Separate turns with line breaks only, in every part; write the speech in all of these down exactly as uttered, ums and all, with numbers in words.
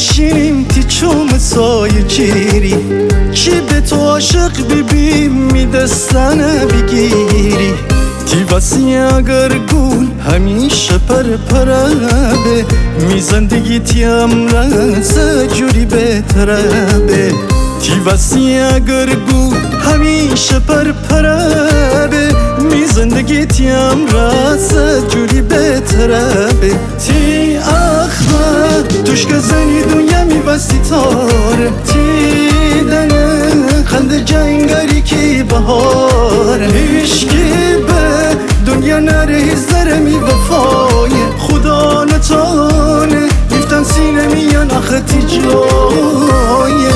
بشینیم تی چوم سایه چیری چی به تو عاشق ببی میدستنه بگیری تی وسی اگر گول همیشه پر پره به می زندگی تیم رسه جوری بهتره به تی وسی اگر گول همیشه پر پره به می زندگی تیم رسه جوری بهتره به تی اخمه توش که زنی دنیا می بستی تاره تی دنه خنده جنگاری کی بهاره عشقی به دنیا نره هزاره می وفای خدا نتانه گفتن سینه میان آخه تی جایه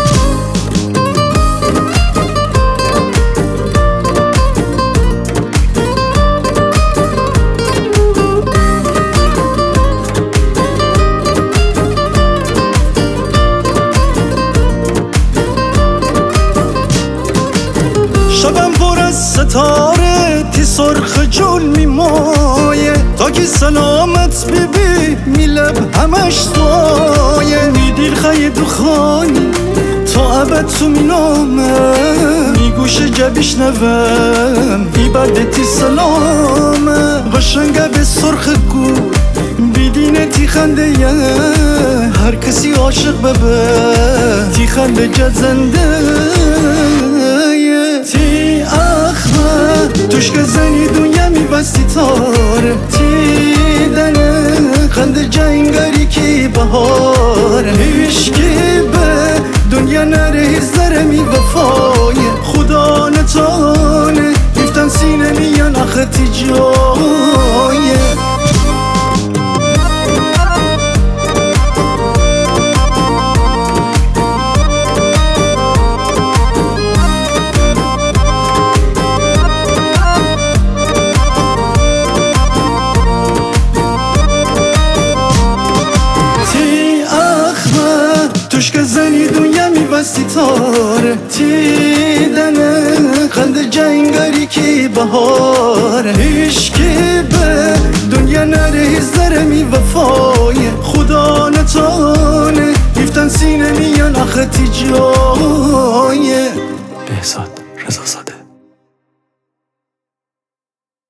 شبم پر از ستاره تی سرخ جول میمایه تا که سلامت ببی می لب همش دعایه می دیر خیلی دخانی تا ابد تو می نامه می گوش جبیش نوم ای بده تی سلامه قشنگه به سرخ گول بیدینه تی خنده یه هر کسی عاشق ببه تی خنده جد زنده تی اخمه توش که زنی دنیا می بستی تاره تی دنه خنده جنگاری کی بهاره عشقی به دنیا نره هزاره می وفای خدا نتانه گفتن سینه میان آخه تی جایه توش که زنی دنیا می بستی تاره تی دنه خنده جنگاری کی بهاره عشقی به دنیا نره هزاره می وفای خدا نتانه گفتن سینه میان آخه تی جایه.
بهزاد رضا زاده.